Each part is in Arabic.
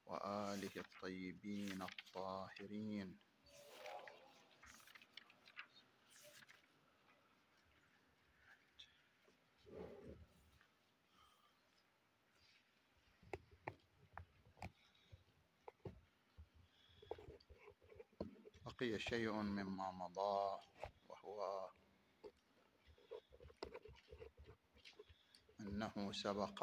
وآله الطيبين الطاهرين. بقي شيء مما مضى، وهو أنه سبق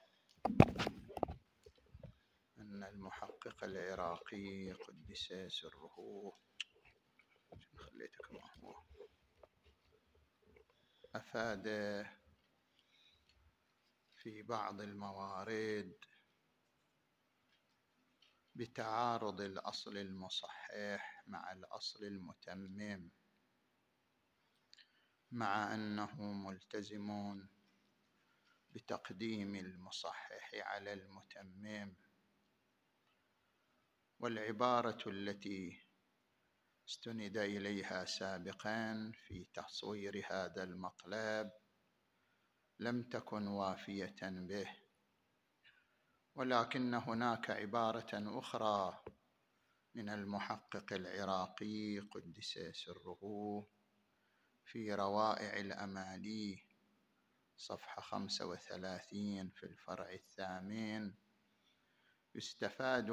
أن المحقق العراقي قدس سره أفاد في بعض الموارد بتعارض الأصل المصحح مع الأصل المتمم، مع أنه ملتزم بتقديم المصحح على المتمم. والعبارة التي استند إليها سابقا في تصوير هذا المطلب لم تكن وافية به، ولكن هناك عبارة أخرى من المحقق العراقي قدس سره في روائع الأمالي صفحة 35 في الفرع الثامن، يستفاد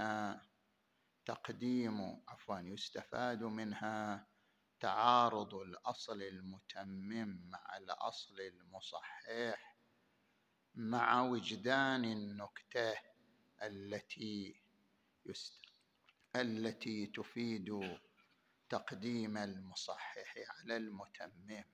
منها تعارض الأصل المتمم مع الأصل المصحح، مع وجدان النكتة التي تفيد تقديم المصحح على المتمم،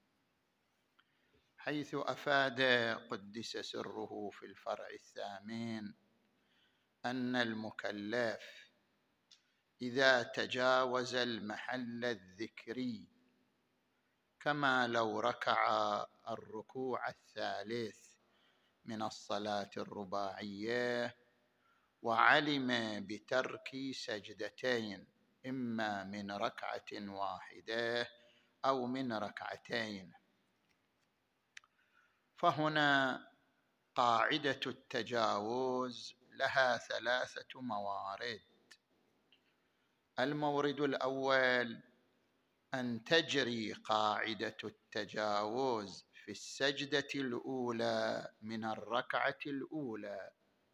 حيث أفاد قدس سره في الفرع الثامن أن المكلف إذا تجاوز المحل الذكري، كما لو ركع الركوع الثالث من الصلاة الرباعية وعلم بترك سجدتين، إما من ركعة واحدة أو من ركعتين، فهنا قاعدة التجاوز لها 3 موارد. المورد الأول أن تجري قاعدة التجاوز في السجدة الأولى من الركعة الأولى،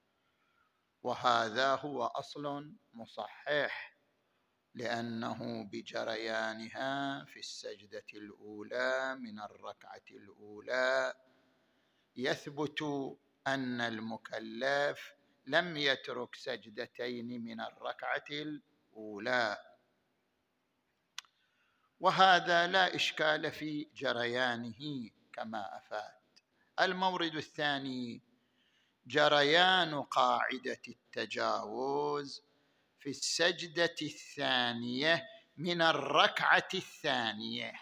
وهذا هو أصل مصحح، لأنه بجريانها في السجدة الأولى من الركعة الأولى يثبت أن المكلف لم يترك سجدتين من الركعة الأولى، وهذا لا إشكال في جريانه كما أفاد. المورد الثاني جريان قاعدة التجاوز في السجدة الثانية من الركعة الثانية،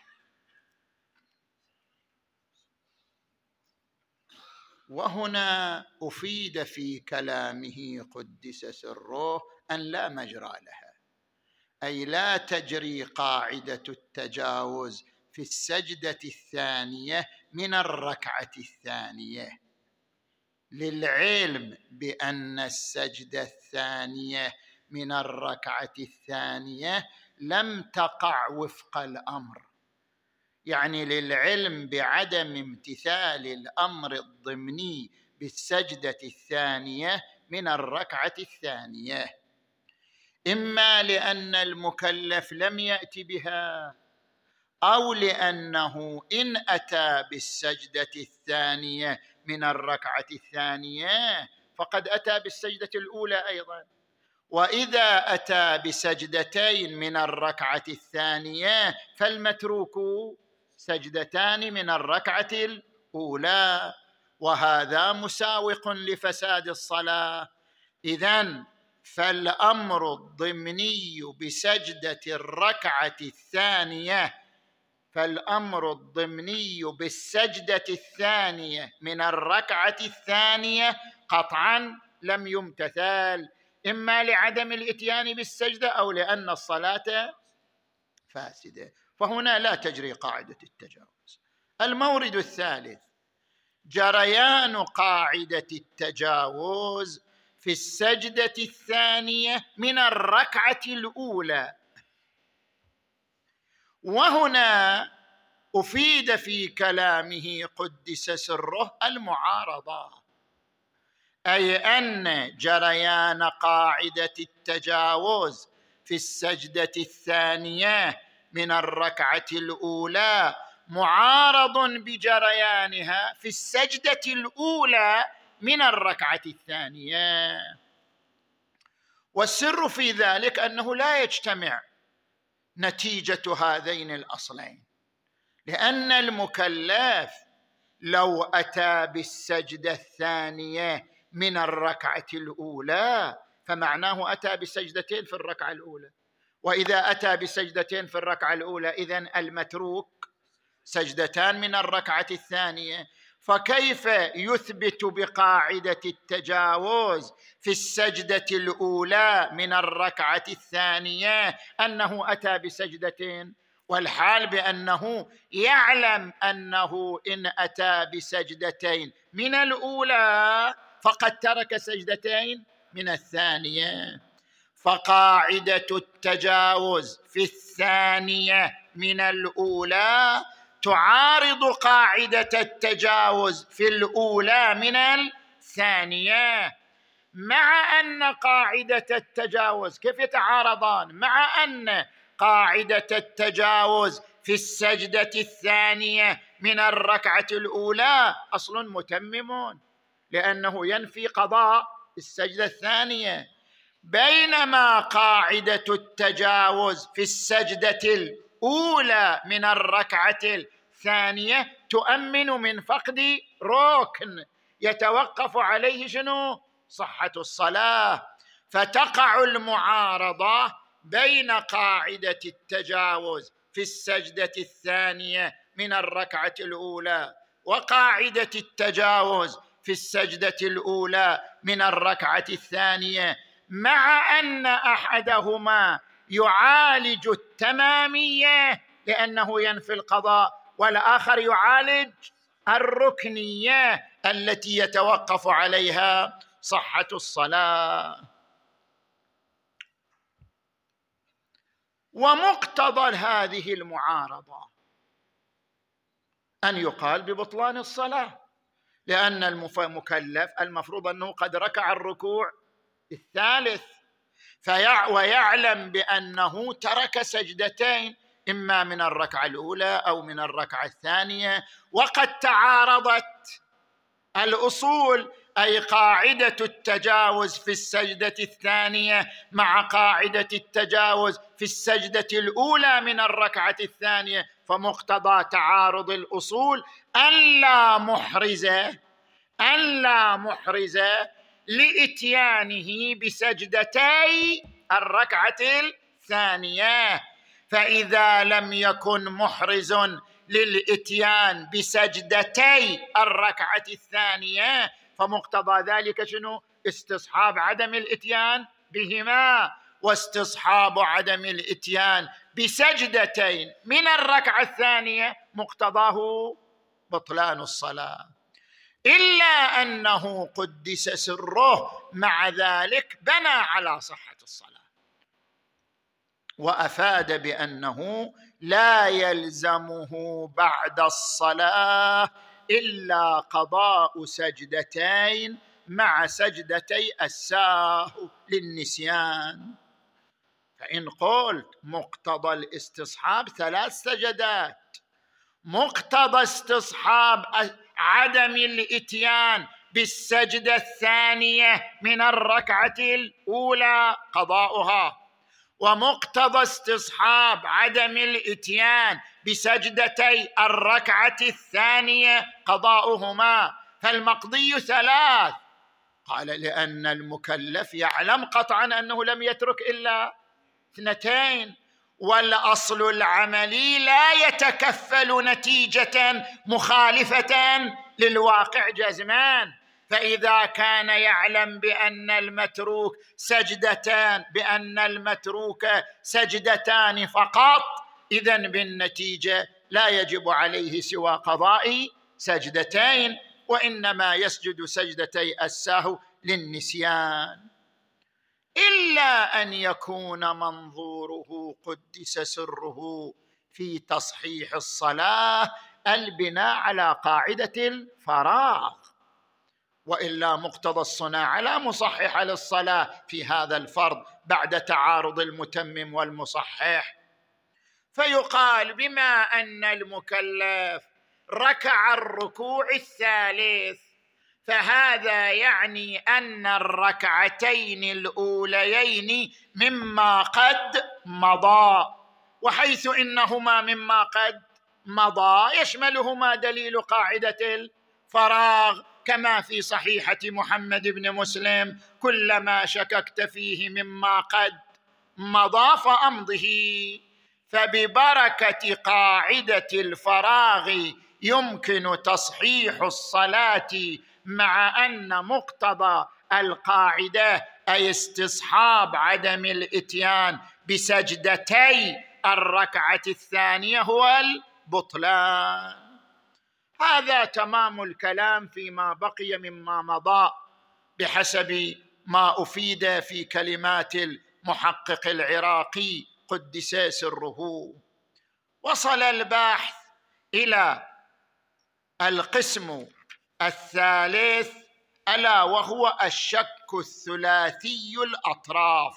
وهنا أفيد في كلامه قدس سره أن لا مجرى لها، أي لا تجري قاعدة التجاوز في السجدة الثانية من الركعة الثانية، للعلم بأن السجدة الثانية من الركعة الثانية لم تقع وفق الأمر، يعني للعلم بعدم امتثال الأمر الضمني بالسجدة الثانية من الركعة الثانية، إما لأن المكلف لم يأتي بها، أو لأنه إن أتى بالسجدة الثانية من الركعة الثانية فقد أتى بالسجدة الأولى أيضا، وإذا أتى بسجدتين من الركعة الثانية فالمتروك سجدتان من الركعة الأولى، وهذا مساوق لفساد الصلاة. إذن فالأمر الضمني بسجدة الركعة الثانية، فالأمر الضمني بالسجدة الثانية من الركعة الثانية قطعا لم يمتثل، إما لعدم الإتيان بالسجدة أو لأن الصلاة فاسدة، فهنا لا تجري قاعدة التجاوز. المورد الثالث جريان قاعدة التجاوز في السجدة الثانية من الركعة الأولى. وهنا أفيد في كلامه قدس سره المعارضة، أي أن جريان قاعدة التجاوز في السجدة الثانية من الركعة الأولى معارض بجريانها في السجدة الأولى من الركعة الثانية. والسر في ذلك أنه لا يجتمع نتيجة هذين الأصلين، لأن المكلف لو أتى بالسجدة الثانية من الركعة الأولى فمعناه أتى بسجدتين في الركعة الأولى، وإذا أتى بسجدتين في الركعة الأولى إذن المتروك سجدتان من الركعة الثانية، فكيف يثبت بقاعدة التجاوز في السجدة الأولى من الركعة الثانية أنه أتى بسجدتين، والحال بأنه يعلم أنه إن أتى بسجدتين من الأولى فقد ترك سجدتين من الثانية. فقاعدة التجاوز في الثانية من الأولى تعارض قاعدة التجاوز في الأولى من الثانية، مع أن قاعدة التجاوز كيف يتعارضان؟ مع أن قاعدة التجاوز في السجدة الثانية من الركعة الأولى أصل متمم، لأنه ينفي قضاء السجدة الثانية، بينما قاعدة التجاوز في السجدة الأولى من الركعة الثانية تؤمن من فقد ركن يتوقف عليه شنو؟ صحة الصلاة. فتقع المعارضة بين قاعدة التجاوز في السجدة الثانية من الركعة الأولى وقاعدة التجاوز في السجدة الأولى من الركعة الثانية، مع أن أحدهما يعالج التمامية لأنه ينفي القضاء، والآخر يعالج الركنية التي يتوقف عليها صحة الصلاة. ومقتضى هذه المعارضة أن يقال ببطلان الصلاة، لأن المكلف المفروض أنه قد ركع الركوع الثالث ويعلم بأنه ترك سجدتين إما من الركعة الأولى أو من الركعة الثانية، وقد تعارضت الأصول، أي قاعدة التجاوز في السجدة الثانية مع قاعدة التجاوز في السجدة الأولى من الركعة الثانية، فمقتضى تعارض الأصول أن لا محرز لإتيانه بسجدتي الركعة الثانية. فإذا لم يكن محرز للإتيان بسجدتي الركعة الثانية فمقتضى ذلك شنو؟ استصحاب عدم الإتيان بهما، واستصحاب عدم الإتيان بسجدتين من الركعة الثانية مقتضاه بطلان الصلاة، إلا أنه قدس سره مع ذلك بنى على صحة الصلاة، وأفاد بأنه لا يلزمه بعد الصلاة إلا قضاء سجدتين مع سجدتي السهو للنسيان. فإن قلت مقتضى الاستصحاب 3 سجدات، مقتضى استصحاب عدم الإتيان بالسجدة الثانية من الركعة الأولى قضاؤها، ومقتضى استصحاب عدم الإتيان بسجدتي الركعة الثانية قضاؤهما، فالمقضي 3. قال لأن المكلف يعلم قطعا أنه لم يترك إلا 2، والأصل العملي لا يتكفل نتيجة مخالفة للواقع جزمان، فإذا كان يعلم بأن المتروك سجدتان فقط، إذن بالنتيجة لا يجب عليه سوى قضاء سجدتين، وإنما يسجد سجدتي السهو للنسيان، إلا أن يكون منظوره قدس سره في تصحيح الصلاة البناء على قاعدة الفراغ، وإلا مقتضى الصناعة لا مصحح للصلاة في هذا الفرض بعد تعارض المتمم والمصحح. فيقال بما أن المكلف ركع الركوع الثالث فهذا يعني أن الركعتين الأوليين مما قد مضى، وحيث إنهما مما قد مضى يشملهما دليل قاعدة الفراغ، كما في صحيحة محمد بن مسلم: كلما شككت فيه مما قد مضى فأمضه. فببركة قاعدة الفراغ يمكن تصحيح الصلاة، مع أن مقتضى القاعدة أي استصحاب عدم الإتيان بسجدتي الركعة الثانية هو البطلان. هذا تمام الكلام فيما بقي مما مضى بحسب ما أفيد في كلمات المحقق العراقي قدس سره. وصل الباحث إلى القسم الثالث، ألا وهو الشك الثلاثي الأطراف،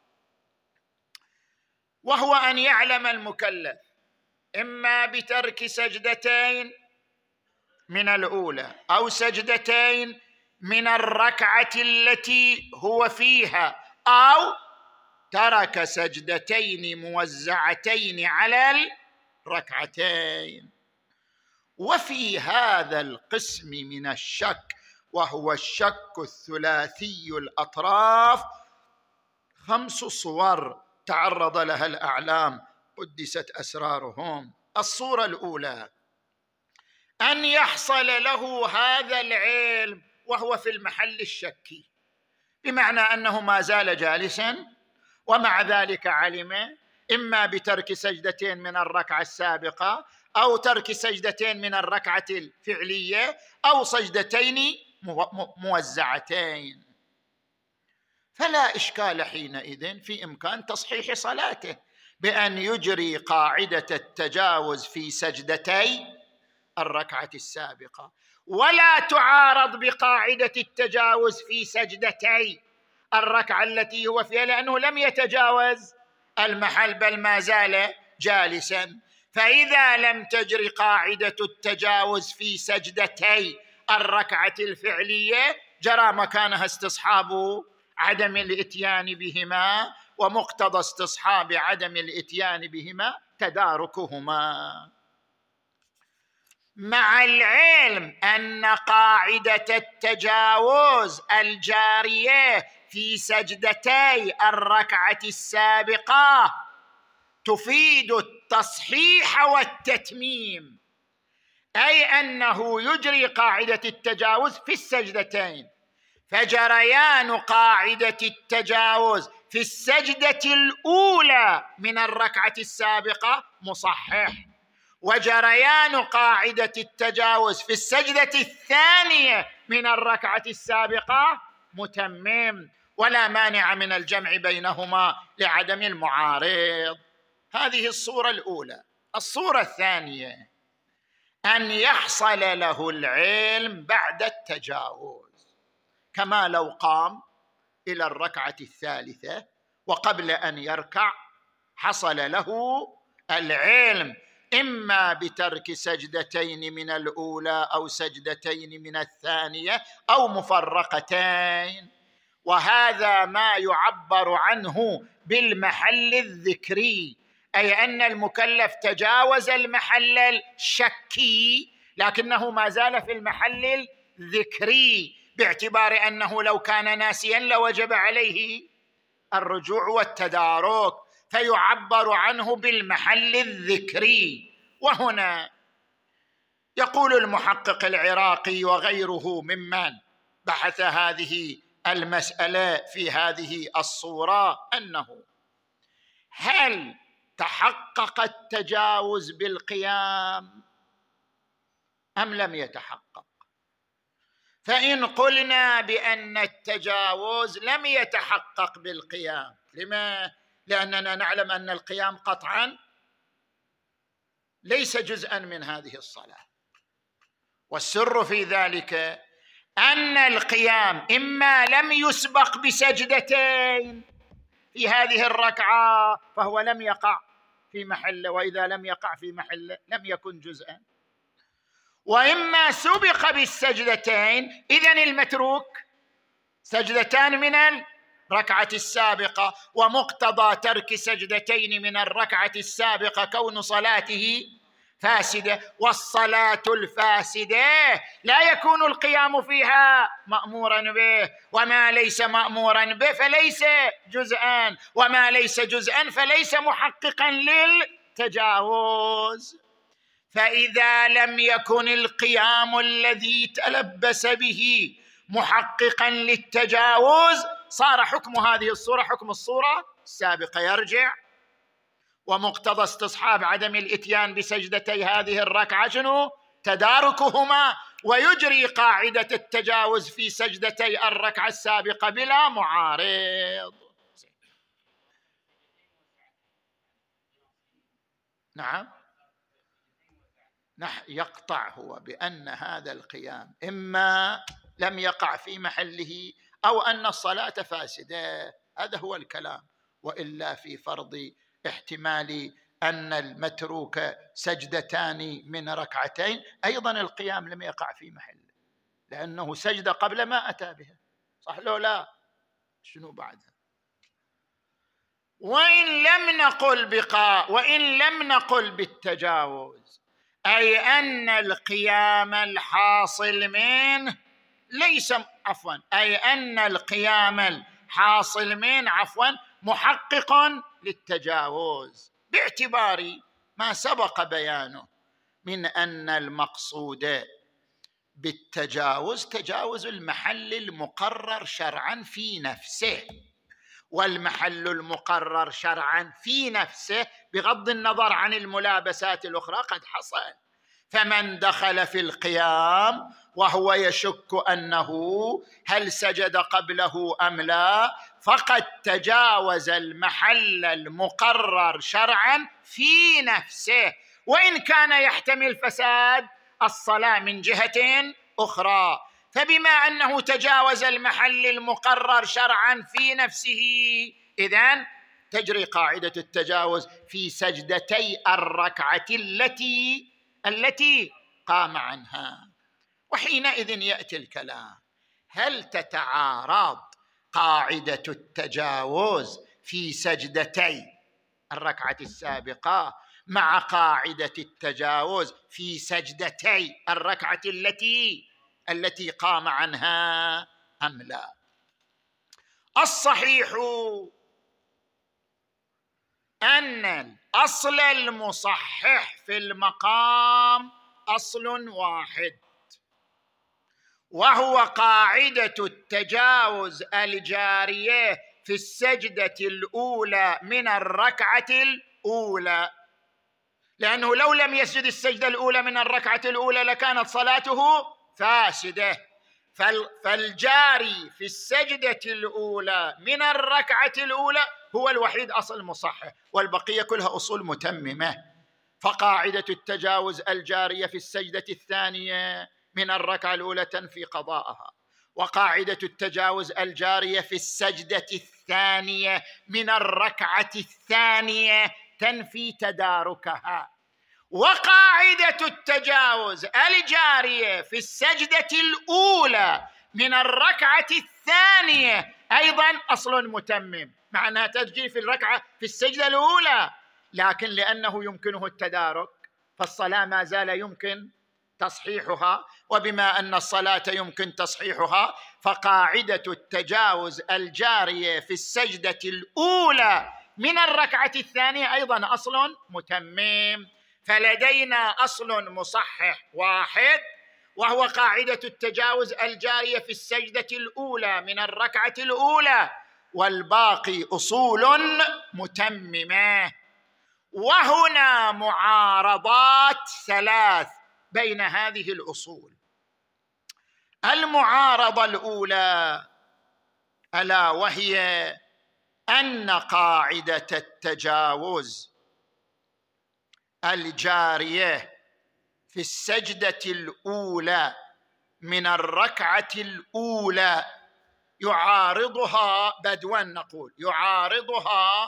وهو أن يعلم المكلف إما بترك سجدتين من الأولى أو سجدتين من الركعة التي هو فيها، أو ترك سجدتين موزعتين على الركعتين. وفي هذا القسم من الشك، وهو الشك الثلاثي الأطراف، 5 صور تعرض لها الأعلام قدست أسرارهم. الصورة الأولى أن يحصل له هذا العلم وهو في المحل الشكي، بمعنى أنه ما زال جالسا ومع ذلك علم إما بترك سجدتين من الركعة السابقة أو ترك سجدتين من الركعة الفعلية أو سجدتين موزعتين، فلا إشكال حينئذ في إمكان تصحيح صلاته بأن يجري قاعدة التجاوز في سجدتي الركعة السابقة، ولا تعارض بقاعدة التجاوز في سجدتي الركعة التي هو فيها، لأنه لم يتجاوز المحل بل ما زال جالسا. فإذا لم تجري قاعدة التجاوز في سجدتي الركعة الفعلية جرى مكانها استصحاب عدم الإتيان بهما، ومقتضى استصحاب عدم الإتيان بهما تداركهما، مع العلم أن قاعدة التجاوز الجارية في سجدتي الركعة السابقة تفيد التصحيح والتتميم، أي أنه يجري قاعدة التجاوز في السجدتين، فجريان قاعدة التجاوز في السجدة الأولى من الركعة السابقة مصحح، وجريان قاعدة التجاوز في السجدة الثانية من الركعة السابقة متمم، ولا مانع من الجمع بينهما لعدم المعارض. هذه الصورة الأولى. الصورة الثانية أن يحصل له العلم بعد التجاوز، كما لو قام إلى الركعة الثالثة وقبل أن يركع حصل له العلم إما بترك سجدتين من الأولى أو سجدتين من الثانية أو مفرقتين، وهذا ما يعبر عنه بالمحل الذكري، أي أن المكلف تجاوز المحل الشكي لكنه ما زال في المحل الذكري، باعتبار أنه لو كان ناسيا لوجب عليه الرجوع والتدارك، فيعبر عنه بالمحل الذكري. وهنا يقول المحقق العراقي وغيره ممن بحث هذه المسألة في هذه الصورة أنه هل تحقق التجاوز بالقيام أم لم يتحقق؟ فإن قلنا بأن التجاوز لم يتحقق بالقيام، لما؟ لأننا نعلم أن القيام قطعا ليس جزءا من هذه الصلاة، والسر في ذلك أن القيام إما لم يسبق بسجدتين في هذه الركعة فهو لم يقع في محله، وإذا لم يقع في محله لم يكن جزءا، وإما سبق بالسجدتين، إذن المتروك سجدتان من الركعة السابقة، ومقتضى ترك سجدتين من الركعة السابقة كون صلاته فاسدة، والصلاة الفاسدة لا يكون القيام فيها مأمورا به، وما ليس مأمورا به فليس جزءا، وما ليس جزءا فليس محققا للتجاوز. فإذا لم يكن القيام الذي تلبس به محققا للتجاوز صار حكم هذه الصورة حكم الصورة السابقة، يرجع، ومقتضى استصحاب عدم الاتيان بسجدتي هذه الركعة شنو؟ تداركهما، ويجري قاعدة التجاوز في سجدتي الركعة السابقة بلا معارض. نعم، يقطع هو بأن هذا القيام إما لم يقع في محله أو أن الصلاة فاسدة، هذا هو الكلام، وإلا في فرض احتمال أن المتروك سجدتان من ركعتين أيضا القيام لم يقع في محله، لأنه سجد قبل ما أتى بها، صح لو لا؟ شنو بعدها؟ وإن لم نقل بالتجاوز، أي أن القيام الحاصل منه محقق للتجاوز، باعتبار ما سبق بيانه من أن المقصود بالتجاوز تجاوز المحل المقرر شرعا في نفسه، والمحل المقرر شرعا في نفسه بغض النظر عن الملابسات الأخرى قد حصل. فمن دخل في القيام وهو يشك أنه هل سجد قبله أم لا فقد تجاوز المحل المقرر شرعا في نفسه، وإن كان يحتمل فساد الصلاة من جهة أخرى، فبما أنه تجاوز المحل المقرر شرعا في نفسه إذن تجري قاعدة التجاوز في سجدتي الركعة التي قام عنها. وحينئذ يأتي الكلام، هل تتعارض قاعدة التجاوز في سجدتي الركعة السابقة مع قاعدة التجاوز في سجدتي الركعة التي قام عنها أم لا؟ الصحيح أن الأصل المصحح في المقام أصل واحد، وهو قاعدة التجاوز الجارية في السجدة الأولى من الركعة الأولى، لأنه لو لم يسجد السجدة الأولى من الركعة الأولى لكانت صلاته فاسدة، فالجاري في السجدة الأولى من الركعة الأولى هو الوحيد أصل مصحح، والبقية كلها أصول متممة. فقاعدة التجاوز الجارية في السجدة الثانية من الركعة الأولى تنفي قضاءها، وقاعدة التجاوز الجارية في السجدة الثانية من الركعة الثانية تنفي تداركها، وقاعدة التجاوز الجارية في السجدة الأولى من الركعة الثانية أيضا أصل متمم، مع أنها تجري في السجدة الأولى، لكن لأنه يمكنه التدارك فالصلاة ما زال يمكن تصحيحها، وبما أن الصلاة يمكن تصحيحها فقاعدة التجاوز الجارية في السجدة الأولى من الركعة الثانية أيضا أصل متمم. فلدينا أصل مصحح واحد وهو قاعدة التجاوز الجارية في السجدة الأولى من الركعة الأولى، والباقي أصول متممة. وهنا معارضات ثلاث بين هذه الأصول. المعارضة الأولى ألا وهي أن قاعدة التجاوز الجارية في السجدة الأولى من الركعة الأولى يعارضها بدوا نقول يعارضها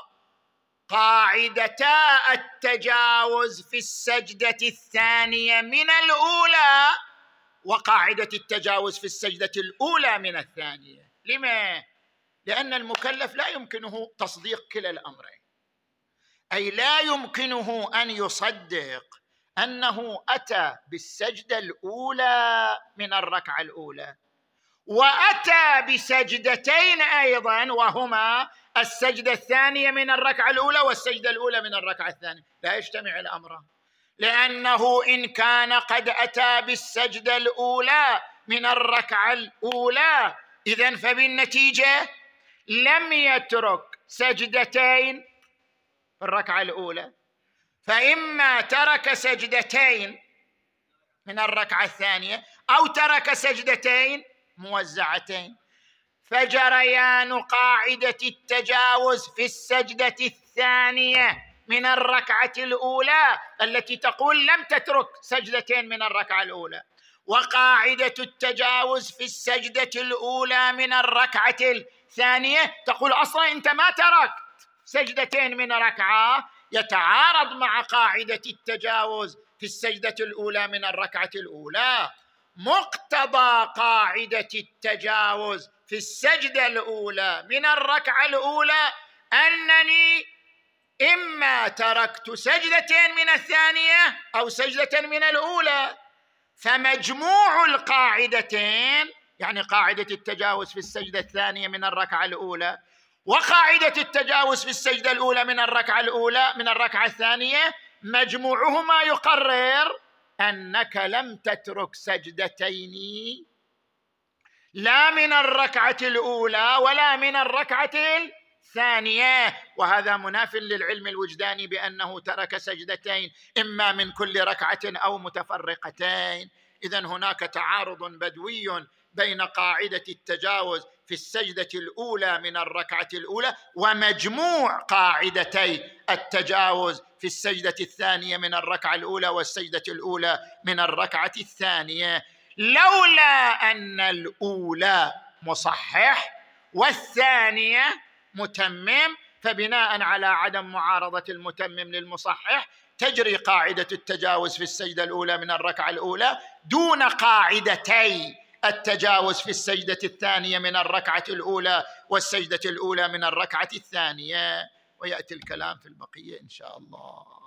قاعدتا التجاوز في السجدة الثانية من الأولى وقاعدة التجاوز في السجدة الأولى من الثانية. لما؟ لأن المكلف لا يمكنه تصديق كلا الأمرين، أي لا يمكنه أن يصدق أنه أتى بالسجدة الأولى من الركعة الأولى وأتى بسجدتين أيضا وهما السجدة الثانية من الركعة الأولى والسجدة الأولى من الركعة الثانية، لا يجتمع الأمران، لأنه إن كان قد أتى بالسجدة الأولى من الركعة الأولى إذن فبالنتيجة لم يترك سجدتين في الركعة الأولى، فإما ترك سجدتين من الركعة الثانية أو ترك سجدتين موزعتين، فجريان قاعدة التجاوز في السجدة الثانية من الركعة الأولى التي تقول لم تترك سجدتين من الركعة الأولى، وقاعدة التجاوز في السجدة الأولى من الركعة الثانية تقول أصلا أنت ما تركت سجدتين من ركعة، يتعارض مع قاعدة التجاوز في السجدة الأولى من الركعة الأولى. مقتضى قاعدة التجاوز في السجدة الأولى من الركعة الأولى أنني إما تركت سجدتين من الثانية أو سجدة من الأولى، فمجموع القاعدتين يعني قاعدة التجاوز في السجدة الثانية من الركعة الأولى وقاعدة التجاوز في السجدة الأولى من الركعة الأولى من الركعة الثانية مجموعهما يقرر أنك لم تترك سجدتين لا من الركعة الأولى ولا من الركعة الثانية، وهذا مناف للعلم الوجداني بأنه ترك سجدتين إما من كل ركعة أو متفرقتين. إذن هناك تعارض بدوي بين قاعدة التجاوز في السجدة الأولى من الركعة الأولى ومجموع قاعدتي التجاوز في السجدة الثانية من الركعة الأولى والسجدة الأولى من الركعة الثانية، لولا أن الأولى مصحح والثانية متمم، فبناء على عدم معارضة المتمم للمصحح تجري قاعدة التجاوز في السجدة الأولى من الركعة الأولى دون قاعدتي التجاوز في السجدة الثانية من الركعة الأولى والسجدة الأولى من الركعة الثانية، ويأتي الكلام في البقية إن شاء الله.